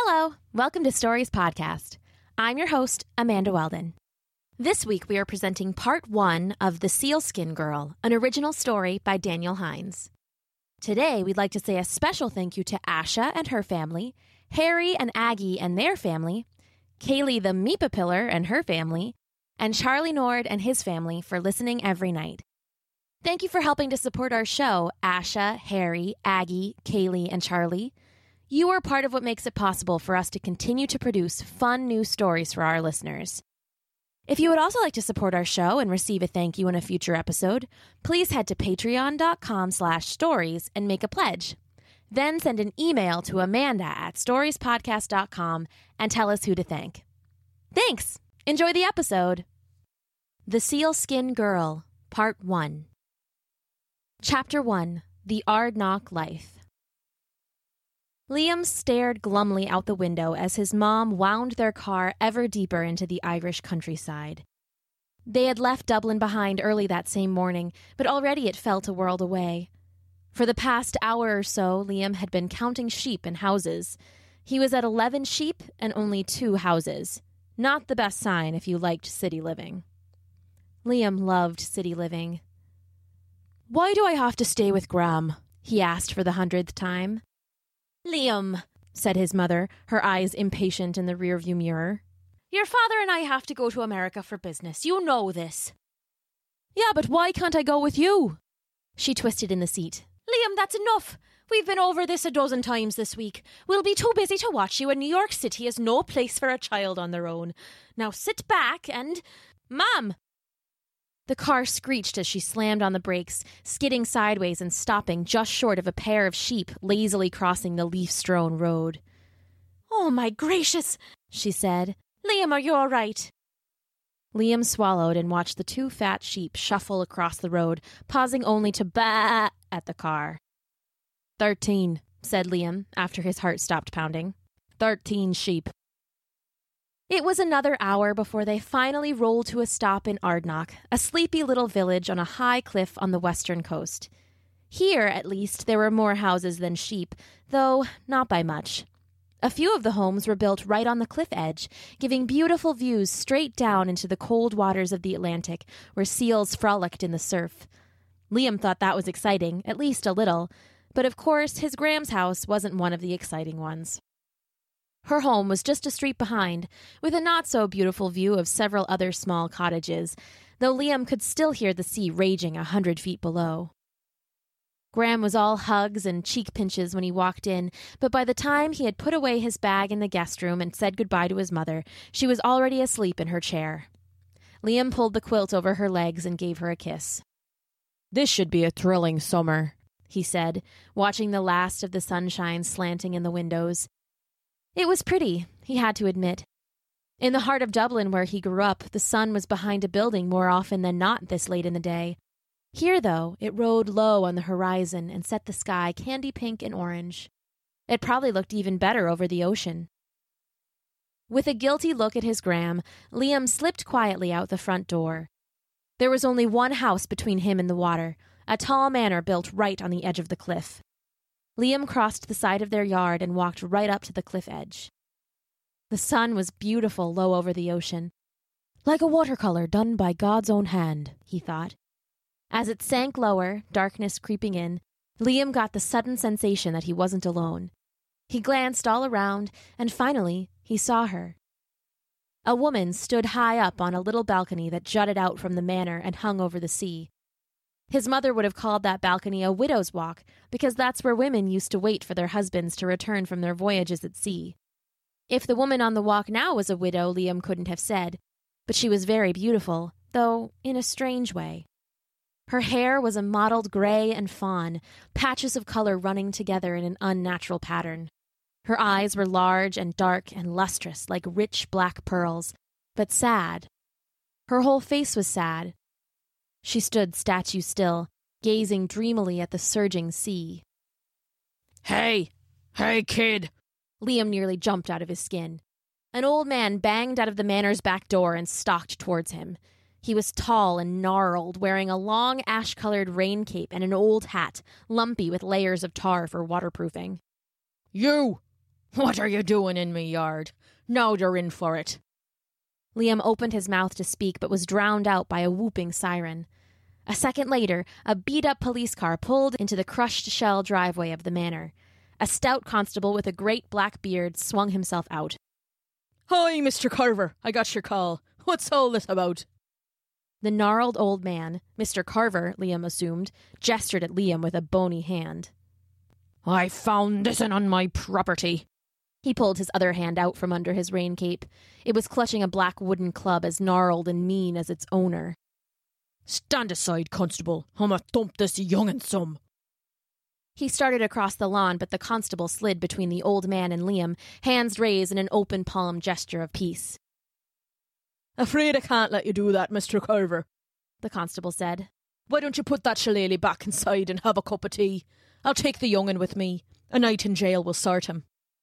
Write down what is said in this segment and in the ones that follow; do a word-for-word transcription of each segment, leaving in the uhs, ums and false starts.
Hello, welcome to Stories Podcast. I'm your host, Amanda Weldon. This week we are presenting part one of The Sealskin Girl, an original story by Daniel Hines. Today we'd like to say a special thank you to Asha and her family, Harry and Aggie and their family, Kaylee the Meepapillar and her family, and Charlie Nord and his family for listening every night. Thank you for helping to support our show, Asha, Harry, Aggie, Kaylee, and Charlie. You are part of what makes it possible for us to continue to produce fun new stories for our listeners. If you would also like to support our show and receive a thank you in a future episode, please head to patreon.com slash stories and make a pledge. Then send an email to Amanda at storiespodcast dot com and tell us who to thank. Thanks! Enjoy the episode! The Sealskin Girl, Part one. Chapter one. The Ardnach Life. Liam stared glumly out the window as his mom wound their car ever deeper into the Irish countryside. They had left Dublin behind early that same morning, but already it felt a world away. For the past hour or so, Liam had been counting sheep and houses. He was at eleven sheep and only two houses. Not the best sign if you liked city living. Liam loved city living. "Why do I have to stay with Gram?" he asked for the hundredth time. "Liam," said his mother, her eyes impatient in the rearview mirror. "Your father and I have to go to America for business. You know this." "Yeah, but why can't I go with you?" She twisted in the seat. "Liam, that's enough. We've been over this a dozen times this week. We'll be too busy to watch you, and New York City is no place for a child on their own. Now sit back and... Mom!" The car screeched as she slammed on the brakes, skidding sideways and stopping just short of a pair of sheep lazily crossing the leaf-strewn road. "Oh, my gracious," she said. "Liam, are you all right?" Liam swallowed and watched the two fat sheep shuffle across the road, pausing only to baa at the car. Thirteen, said Liam, after his heart stopped pounding. Thirteen sheep. It was another hour before they finally rolled to a stop in Ardnach, a sleepy little village on a high cliff on the western coast. Here, at least, there were more houses than sheep, though not by much. A few of the homes were built right on the cliff edge, giving beautiful views straight down into the cold waters of the Atlantic, where seals frolicked in the surf. Liam thought that was exciting, at least a little, but of course his Gram's house wasn't one of the exciting ones. Her home was just a street behind, with a not-so-beautiful view of several other small cottages, though Liam could still hear the sea raging a hundred feet below. Gram was all hugs and cheek pinches when he walked in, but by the time he had put away his bag in the guest room and said goodbye to his mother, she was already asleep in her chair. Liam pulled the quilt over her legs and gave her a kiss. "This should be a thrilling summer," he said, watching the last of the sunshine slanting in the windows. It was pretty, he had to admit. In the heart of Dublin where he grew up, the sun was behind a building more often than not this late in the day. Here, though, it rode low on the horizon and set the sky candy pink and orange. It probably looked even better over the ocean. With a guilty look at his Gram, Liam slipped quietly out the front door. There was only one house between him and the water, a tall manor built right on the edge of the cliff. Liam crossed the side of their yard and walked right up to the cliff edge. The sun was beautiful low over the ocean. Like a watercolor done by God's own hand, he thought. As it sank lower, darkness creeping in, Liam got the sudden sensation that he wasn't alone. He glanced all around, and finally, he saw her. A woman stood high up on a little balcony that jutted out from the manor and hung over the sea. His mother would have called that balcony a widow's walk, because that's where women used to wait for their husbands to return from their voyages at sea. If the woman on the walk now was a widow, Liam couldn't have said, but she was very beautiful, though in a strange way. Her hair was a mottled gray and fawn, patches of color running together in an unnatural pattern. Her eyes were large and dark and lustrous like rich black pearls, but sad. Her whole face was sad. She stood statue still, gazing dreamily at the surging sea. "Hey! Hey, kid!" Liam nearly jumped out of his skin. An old man banged out of the manor's back door and stalked towards him. He was tall and gnarled, wearing a long ash-colored rain cape and an old hat, lumpy with layers of tar for waterproofing. "You! "What are you doing in me yard? Now you're in for it." Liam opened his mouth to speak but was drowned out by a whooping siren. A second later, a beat-up police car pulled into the crushed-shell driveway of the manor. A stout constable with a great black beard swung himself out. "Hi, Mister Carver. I got your call. What's all this about?" The gnarled old man, Mister Carver, Liam assumed, gestured at Liam with a bony hand. "I found this'n on my property." He pulled his other hand out from under his rain cape. It was clutching a black wooden club as gnarled and mean as its owner. "Stand aside, constable. I'ma thump this young'un some." He started across the lawn, but the constable slid between the old man and Liam, hands raised in an open palm gesture of peace. "Afraid I can't let you do that, Mister Carver," the constable said. "Why don't you put that shillelagh back inside and have a cup of tea? I'll take the young'un with me. A night in jail will sort him."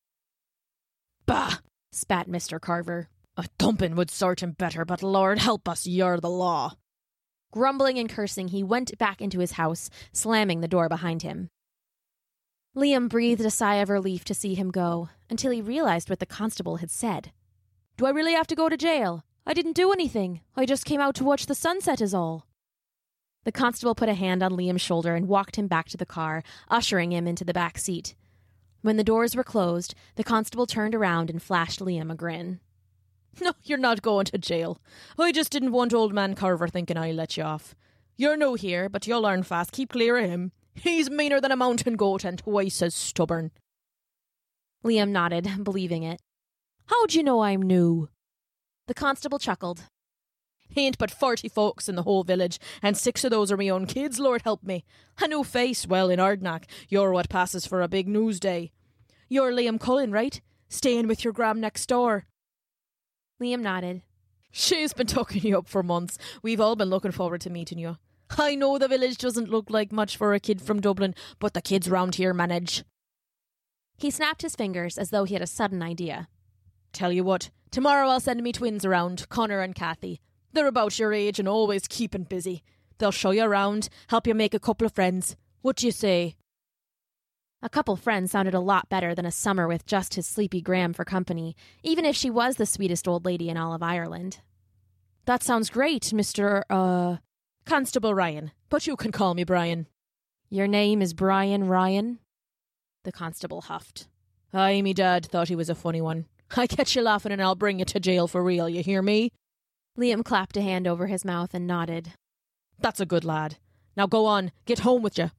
"Bah!" spat Mister Carver. "A thumping would sort him better, but Lord help us, you're the law." Grumbling and cursing, he went back into his house, slamming the door behind him. Liam breathed a sigh of relief to see him go, until he realized what the constable had said. "Do I really have to go to jail? I didn't do anything. I just came out to watch the sunset is all." The constable put a hand on Liam's shoulder and walked him back to the car, ushering him into the back seat. When the doors were closed, the constable turned around and flashed Liam a grin. "No, you're not going to jail. I just didn't want old man Carver thinking I let you off. You're new here, but you'll learn fast. Keep clear of him. He's meaner than a mountain goat and twice as stubborn." Liam nodded, believing it. "How'd you know I'm new?" The constable chuckled. "Ain't but forty folks in the whole village, and six of those are me own kids, Lord help me. A new face, well, in Ardnach, you're what passes for a big news day. You're Liam Cullen, right? Staying with your gram next door." Liam nodded. "She's been tucking you up for months. We've all been looking forward to meeting you. I know the village doesn't look like much for a kid from Dublin, but the kids round here manage." He snapped his fingers as though he had a sudden idea. "Tell you what, tomorrow I'll send me twins around, Connor and Kathy. They're about your age and always keeping busy. They'll show you around, help you make a couple of friends. What do you say?" A couple friends sounded a lot better than a summer with just his sleepy Gram for company, even if she was the sweetest old lady in all of Ireland. "That sounds great, Mister Uh... Constable Ryan, but you can call me Brian." "Your name is Brian Ryan?" The constable huffed. "Aye, me dad thought he was a funny one. I catch you laughing and I'll bring you to jail for real, you hear me?" Liam clapped a hand over his mouth and nodded. "That's a good lad. Now go on, get home with you."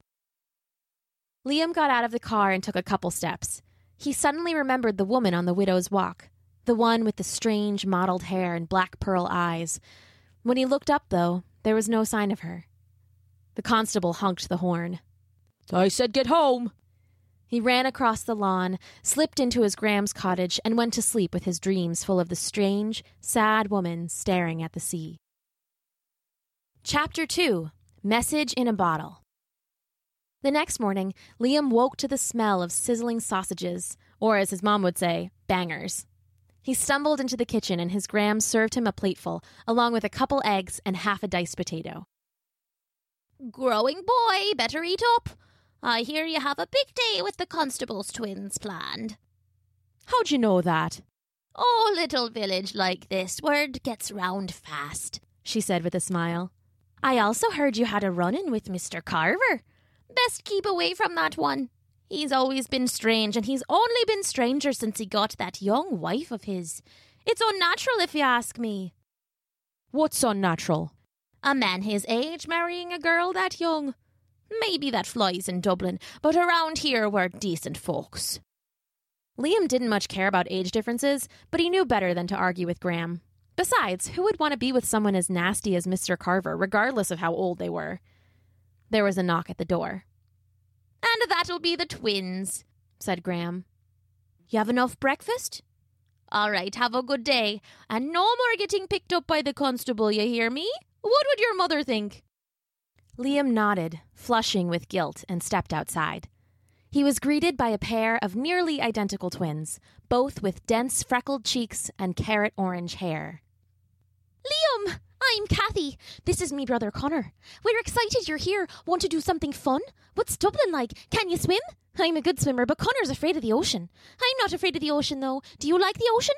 Liam got out of the car and took a couple steps. He suddenly remembered the woman on the widow's walk, the one with the strange mottled hair and black pearl eyes. When he looked up, though, there was no sign of her. The constable honked the horn. "I said get home." He ran across the lawn, slipped into his Graham's cottage, and went to sleep with his dreams full of the strange, sad woman staring at the sea. Chapter two. Message in a Bottle. The next morning, Liam woke to the smell of sizzling sausages, or as his mom would say, bangers. He stumbled into the kitchen and his Gram served him a plateful, along with a couple eggs and half a diced potato. "Growing boy, better eat up. I hear you have a big day with the constable's twins planned." "How'd you know that?" "Oh, little village like this, word gets round fast," she said with a smile. "I also heard you had a run-in with Mister Carver. Best keep away from that one. He's always been strange, and he's only been stranger since he got that young wife of his. It's unnatural, if you ask me." "What's unnatural?" "A man his age marrying a girl that young. Maybe that flies in Dublin, but around here we're decent folks." Liam didn't much care about age differences, but he knew better than to argue with Gram. Besides, who would want to be with someone as nasty as Mister Carver, regardless of how old they were? There was a knock at the door. "And that'll be the twins," said Gram. "You have enough breakfast? All right, have a good day. And no more getting picked up by the constable, you hear me? What would your mother think?" Liam nodded, flushing with guilt, and stepped outside. He was greeted by a pair of nearly identical twins, both with dense freckled cheeks and carrot orange hair. Liam! I'm Kathy. This is me brother Connor. We're excited you're here. Want to do something fun? What's Dublin like? Can you swim? I'm a good swimmer, but Connor's afraid of the ocean. I'm not afraid of the ocean, though. Do you like the ocean?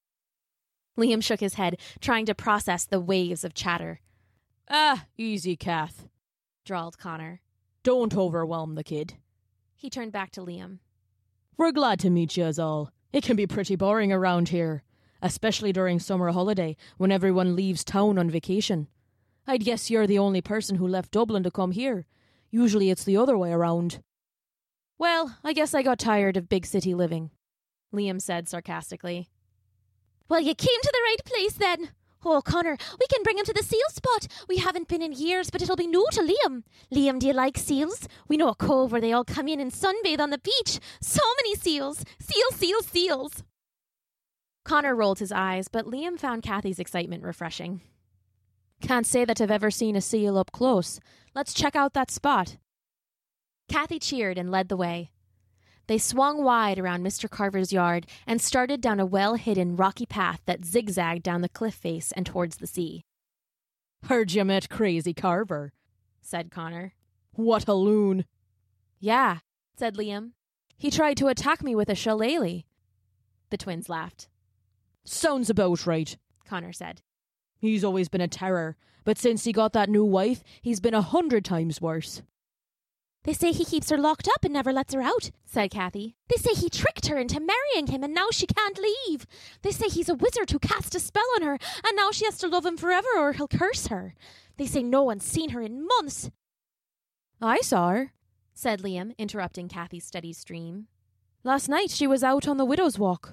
Liam shook his head, trying to process the waves of chatter. Ah, easy, Kath, drawled Connor. Don't overwhelm the kid. He turned back to Liam. We're glad to meet you as all. It can be pretty boring around here, especially during summer holiday when everyone leaves town on vacation. I'd guess you're the only person who left Dublin to come here. Usually it's the other way around. Well, I guess I got tired of big city living, Liam said sarcastically. Well, you came to the right place then. Oh, Connor, we can bring him to the seal spot. We haven't been in years, but it'll be new to Liam. Liam, do you like seals? We know a cove where they all come in and sunbathe on the beach. So many seals. Seals, seals, seals. Connor rolled his eyes, but Liam found Kathy's excitement refreshing. Can't say that I've ever seen a seal up close. Let's check out that spot. Kathy cheered and led the way. They swung wide around Mister Carver's yard and started down a well-hidden rocky path that zigzagged down the cliff face and towards the sea. Heard you met Crazy Carver, said Connor. What a loon. Yeah, said Liam. He tried to attack me with a shillelagh. The twins laughed. Sounds about right, Connor said. He's always been a terror, but since he got that new wife, he's been a hundred times worse. They say he keeps her locked up and never lets her out, said Kathy. They say he tricked her into marrying him and now she can't leave. They say he's a wizard who cast a spell on her and now she has to love him forever or he'll curse her. They say no one's seen her in months. I saw her, said Liam, interrupting Kathy's steady stream. Last night she was out on the Widow's Walk.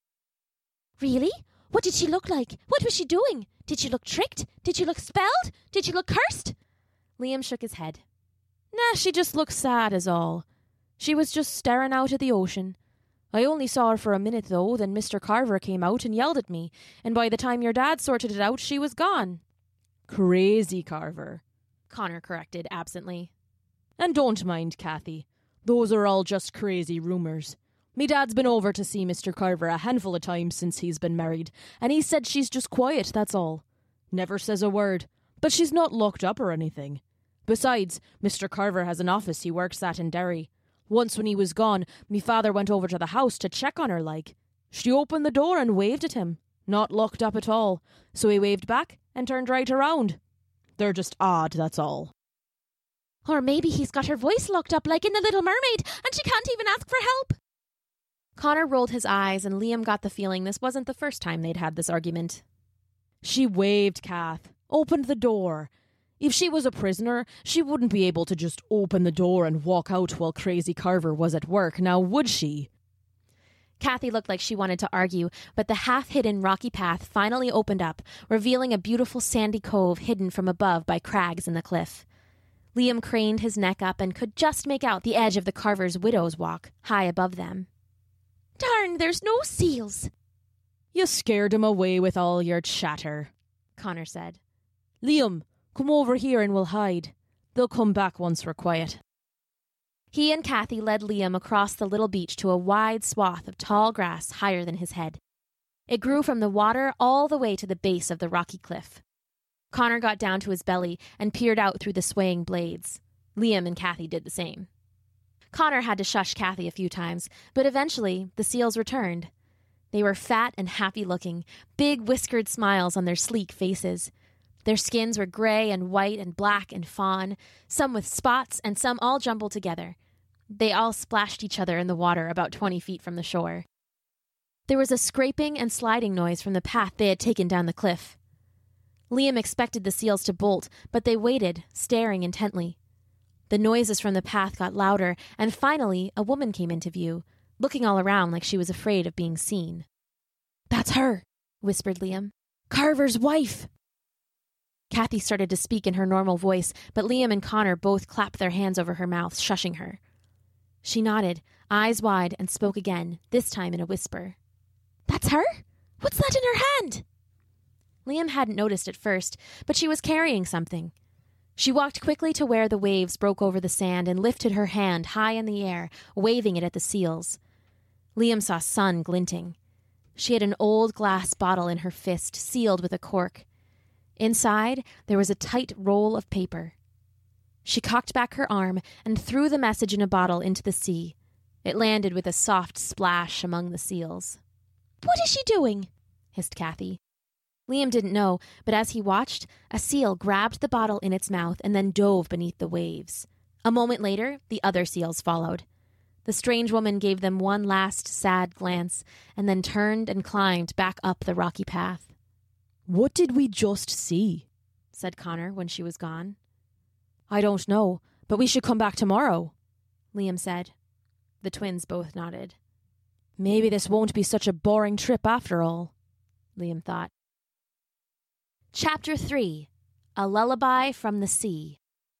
Really? What did she look like? What was she doing? Did she look tricked? Did she look spelled? Did she look cursed? Liam shook his head. Nah, she just looked sad as all. She was just staring out at the ocean. I only saw her for a minute, though, then Mister Carver came out and yelled at me, and by the time your dad sorted it out, she was gone. Crazy Carver, Connor corrected absently. And don't mind, Kathy. Those are all just crazy rumours. Me dad's been over to see Mister Carver a handful of times since he's been married, and he said she's just quiet, that's all. Never says a word, but she's not locked up or anything. Besides, Mister Carver has an office he works at in Derry. Once when he was gone, me father went over to the house to check on her like. She opened the door and waved at him. Not locked up at all. So he waved back and turned right around. They're just odd, that's all. Or maybe he's got her voice locked up like in The Little Mermaid and she can't even ask for help. Connor rolled his eyes and Liam got the feeling this wasn't the first time they'd had this argument. She waved, Kath. Opened the door. If she was a prisoner, she wouldn't be able to just open the door and walk out while Crazy Carver was at work, now would she? Kathy looked like she wanted to argue, but the half-hidden rocky path finally opened up, revealing a beautiful sandy cove hidden from above by crags in the cliff. Liam craned his neck up and could just make out the edge of the Carver's Widow's Walk, high above them. Darn, there's no seals. You scared him away with all your chatter, Connor said. Liam, come over here and we'll hide. They'll come back once we're quiet. He and Kathy led Liam across the little beach to a wide swath of tall grass higher than his head. It grew from the water all the way to the base of the rocky cliff. Connor got down to his belly and peered out through the swaying blades. Liam and Kathy did the same. Connor had to shush Kathy a few times, but eventually the seals returned. They were fat and happy-looking, big whiskered smiles on their sleek faces. Their skins were gray and white and black and fawn, some with spots and some all jumbled together. They all splashed each other in the water about twenty feet from the shore. There was a scraping and sliding noise from the path they had taken down the cliff. Liam expected the seals to bolt, but they waited, staring intently. The noises from the path got louder, and finally a woman came into view, looking all around like she was afraid of being seen. "That's her," whispered Liam. "Carver's wife." Kathy started to speak in her normal voice, but Liam and Connor both clapped their hands over her mouth, shushing her. She nodded, eyes wide, and spoke again, this time in a whisper. "That's her? What's that in her hand?" Liam hadn't noticed at first, but she was carrying something. She walked quickly to where the waves broke over the sand and lifted her hand high in the air, waving it at the seals. Liam saw sun glinting. She had an old glass bottle in her fist, sealed with a cork. Inside, there was a tight roll of paper. She cocked back her arm and threw the message in a bottle into the sea. It landed with a soft splash among the seals. "What is she doing?" hissed Kathy. Liam didn't know, but as he watched, a seal grabbed the bottle in its mouth and then dove beneath the waves. A moment later, the other seals followed. The strange woman gave them one last sad glance and then turned and climbed back up the rocky path. "What did we just see?" said Connor when she was gone. "I don't know, but we should come back tomorrow," Liam said. The twins both nodded. "Maybe this won't be such a boring trip after all," Liam thought. Chapter three. A Lullaby from the Sea.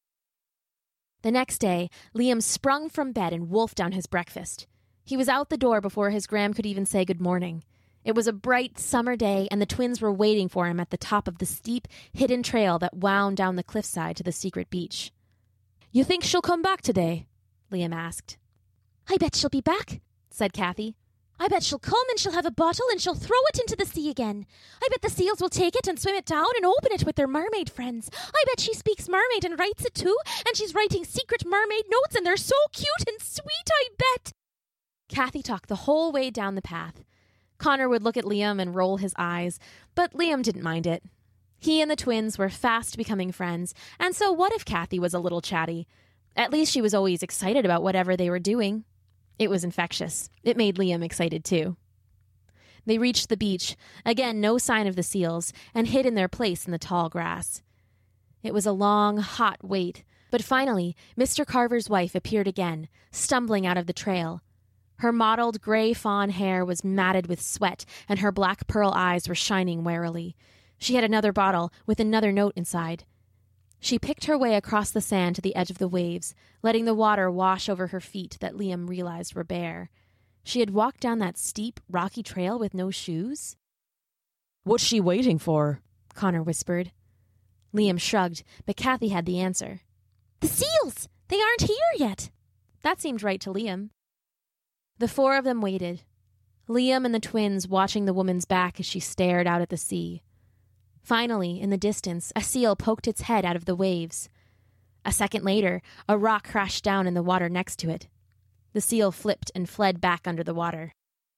The next day, Liam sprung from bed and wolfed down his breakfast. He was out the door before his gram could even say good morning. It was a bright summer day, and the twins were waiting for him at the top of the steep, hidden trail that wound down the cliffside to the secret beach. "You think she'll come back today?" Liam asked. "I bet she'll be back," said Kathy. "I bet she'll come and she'll have a bottle and she'll throw it into the sea again. I bet the seals will take it and swim it down and open it with their mermaid friends. I bet she speaks mermaid and writes it too, and she's writing secret mermaid notes and they're so cute and sweet, I bet." Kathy talked the whole way down the path. Connor would look at Liam and roll his eyes, but Liam didn't mind it. He and the twins were fast becoming friends, and so what if Kathy was a little chatty? At least she was always excited about whatever they were doing. It was infectious. It made Liam excited too. They reached the beach, again no sign of the seals, and hid in their place in the tall grass. It was a long, hot wait, but finally Mister Carver's wife appeared again, stumbling out of the trail. Her mottled gray fawn hair was matted with sweat, and her black pearl eyes were shining warily. She had another bottle with another note inside. She picked her way across the sand to the edge of the waves, letting the water wash over her feet that Liam realized were bare. She had walked down that steep, rocky trail with no shoes. "What's she waiting for?" Connor whispered. Liam shrugged, but Kathy had the answer. "The seals! They aren't here yet." That seemed right to Liam. The four of them waited, Liam and the twins watching the woman's back as she stared out at the sea. Finally, in the distance, a seal poked its head out of the waves. A second later, a rock crashed down in the water next to it. The seal flipped and fled back under the water.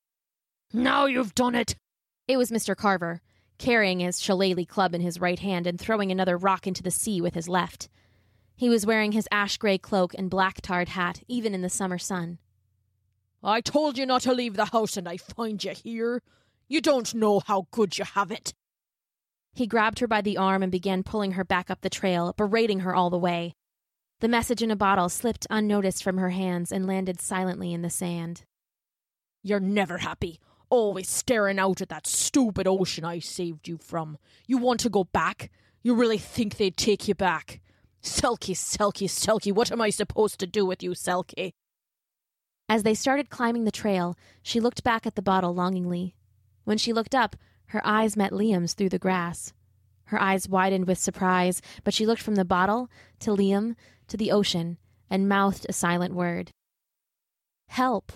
"Now you've done it!" It was Mister Carver, carrying his shillelagh club in his right hand and throwing another rock into the sea with his left. He was wearing his ash-gray cloak and black tarred hat, even in the summer sun. "I told you not to leave the house and I find you here. You don't know how good you have it." He grabbed her by the arm and began pulling her back up the trail, berating her all the way. The message in a bottle slipped unnoticed from her hands and landed silently in the sand. "You're never happy, always staring out at that stupid ocean I saved you from. You want to go back? You really think they'd take you back? Selkie, Selkie, Selkie, what am I supposed to do with you, Selkie?" As they started climbing the trail, she looked back at the bottle longingly. When she looked up, her eyes met Liam's through the grass. Her eyes widened with surprise, but she looked from the bottle to Liam to the ocean and mouthed a silent word. "Help."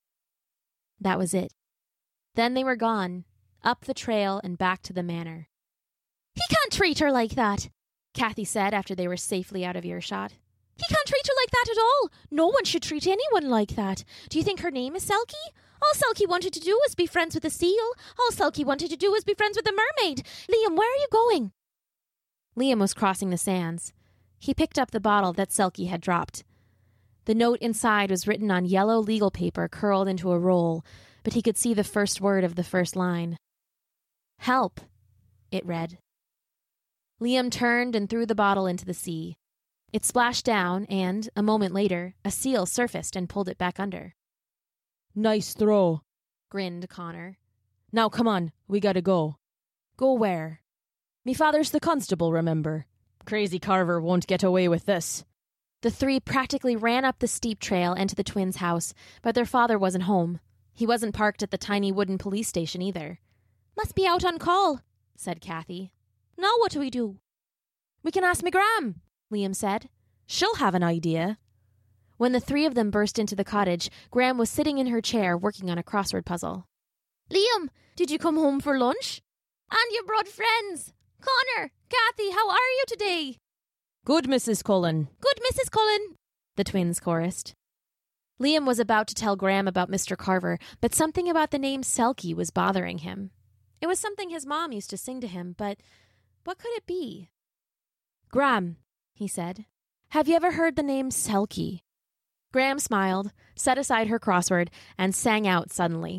That was it. Then they were gone, up the trail and back to the manor. "He can't treat her like that," Kathy said after they were safely out of earshot. "He can't treat her like that at all. No one should treat anyone like that. Do you think her name is Selkie? All Selkie wanted to do was be friends with a seal. All Selkie wanted to do was be friends with a mermaid. Liam, where are you going?" Liam was crossing the sands. He picked up the bottle that Selkie had dropped. The note inside was written on yellow legal paper curled into a roll, but he could see the first word of the first line. "Help," it read. Liam turned and threw the bottle into the sea. It splashed down, and, a moment later, a seal surfaced and pulled it back under. "Nice throw," grinned Connor. "Now come on, we gotta go." "Go where?" "Me father's the constable, remember? Crazy Carver won't get away with this." The three practically ran up the steep trail and to the twins' house, but their father wasn't home. He wasn't parked at the tiny wooden police station either. "Must be out on call," said Kathy. "Now what do we do?" "We can ask me Gram," Liam said. "She'll have an idea." When the three of them burst into the cottage, Gram was sitting in her chair working on a crossword puzzle. "Liam, did you come home for lunch?" "And you brought friends. Connor! Kathy, how are you today? Good, Missus Cullen. Good, Missus Cullen, the twins chorused. Liam was about to tell Graham about Mister Carver, but something about the name Selkie was bothering him. It was something his mom used to sing to him, but what could it be? Graham, he said, have you ever heard the name Selkie? Graham smiled, set aside her crossword, and sang out suddenly.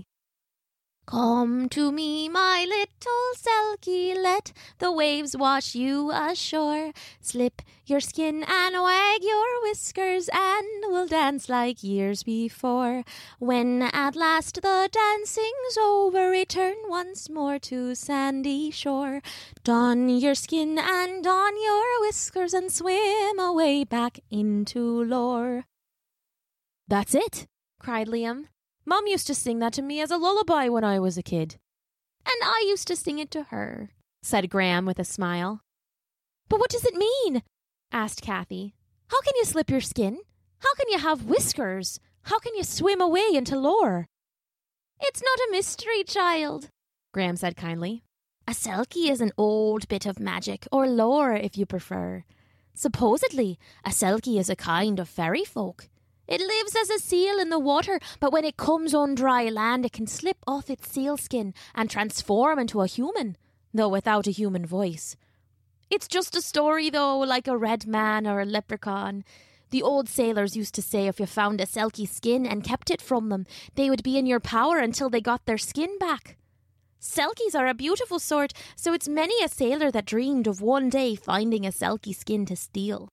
Come to me, my little Selkie, let the waves wash you ashore. Slip your skin and wag your whiskers, and we'll dance like years before. When at last the dancing's over, return once more to sandy shore. Don your skin and don your whiskers, and swim away back into lore. That's it, cried Liam. Mom used to sing that to me as a lullaby when I was a kid. And I used to sing it to her, said Graham with a smile. But what does it mean? Asked Kathy. How can you slip your skin? How can you have whiskers? How can you swim away into lore? It's not a mystery, child, Graham said kindly. A Selkie is an old bit of magic, or lore if you prefer. Supposedly, a Selkie is a kind of fairy folk. It lives as a seal in the water, but when it comes on dry land, it can slip off its sealskin and transform into a human, though without a human voice. It's just a story, though, like a red man or a leprechaun. The old sailors used to say if you found a Selkie skin and kept it from them, they would be in your power until they got their skin back. Selkies are a beautiful sort, so it's many a sailor that dreamed of one day finding a Selkie skin to steal.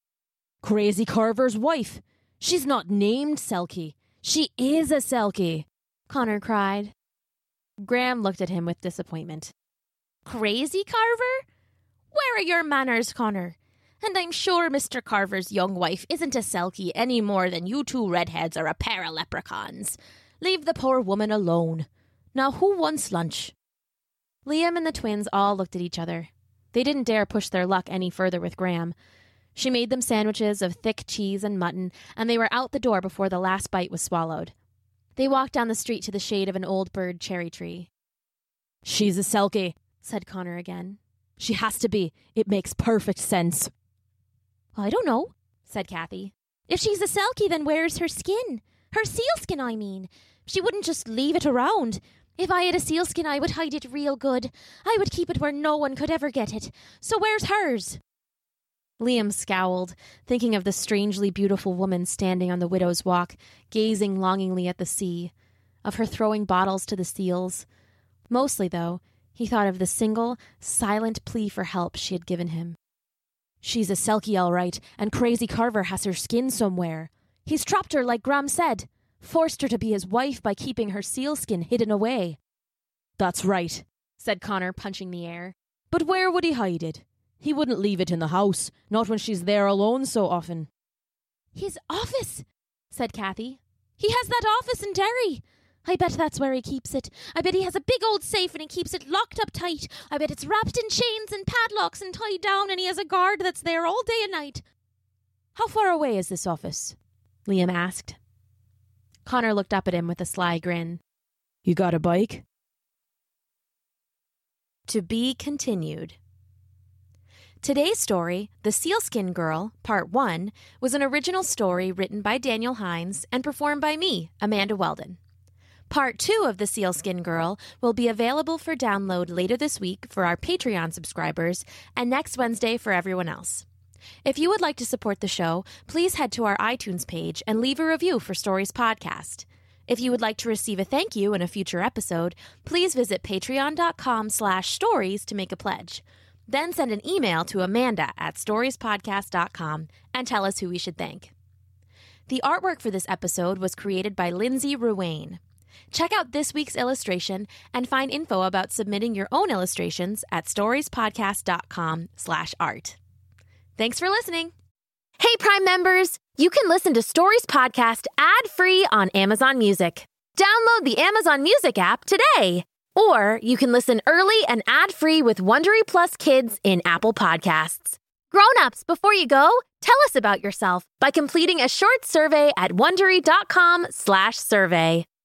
Crazy Carver's wife! She's not named Selkie. She is a Selkie, Connor cried. Graham looked at him with disappointment. Crazy Carver? Where are your manners, Connor? And I'm sure Mister Carver's young wife isn't a Selkie any more than you two redheads are a pair of leprechauns. Leave the poor woman alone. Now who wants lunch? Liam and the twins all looked at each other. They didn't dare push their luck any further with Graham. She made them sandwiches of thick cheese and mutton, and they were out the door before the last bite was swallowed. They walked down the street to the shade of an old bird cherry tree. She's a Selkie, said Connor again. She has to be. It makes perfect sense. I don't know, said Kathy. If she's a Selkie, then where's her skin? Her sealskin, I mean. She wouldn't just leave it around. If I had a sealskin, I would hide it real good. I would keep it where no one could ever get it. So where's hers? Liam scowled, thinking of the strangely beautiful woman standing on the widow's walk, gazing longingly at the sea, of her throwing bottles to the seals. Mostly, though, he thought of the single, silent plea for help she had given him. She's a Selkie, all right, and Crazy Carver has her skin somewhere. He's trapped her, like Graham said, forced her to be his wife by keeping her sealskin hidden away. That's right, said Connor, punching the air. But where would he hide it? He wouldn't leave it in the house, not when she's there alone so often. His office, said Kathy. He has that office in Derry. I bet that's where he keeps it. I bet he has a big old safe and he keeps it locked up tight. I bet it's wrapped in chains and padlocks and tied down, and he has a guard that's there all day and night. How far away is this office? Liam asked. Connor looked up at him with a sly grin. You got a bike? To be continued. Today's story, The Sealskin Girl, Part one, was an original story written by Daniel Hines and performed by me, Amanda Weldon. Part two of The Sealskin Girl will be available for download later this week for our Patreon subscribers and next Wednesday for everyone else. If you would like to support the show, please head to our iTunes page and leave a review for Stories Podcast. If you would like to receive a thank you in a future episode, please visit patreon.com slash stories to make a pledge. Then send an email to Amanda at storiespodcast dot com and tell us who we should thank. The artwork for this episode was created by Lindsay Ruane. Check out this week's illustration and find info about submitting your own illustrations at storiespodcast.com slash art. Thanks for listening. Hey, Prime members! You can listen to Stories Podcast ad-free on Amazon Music. Download the Amazon Music app today. Or you can listen early and ad-free with Wondery Plus Kids in Apple Podcasts. Grown-ups, before you go, tell us about yourself by completing a short survey at wondery.com slash survey.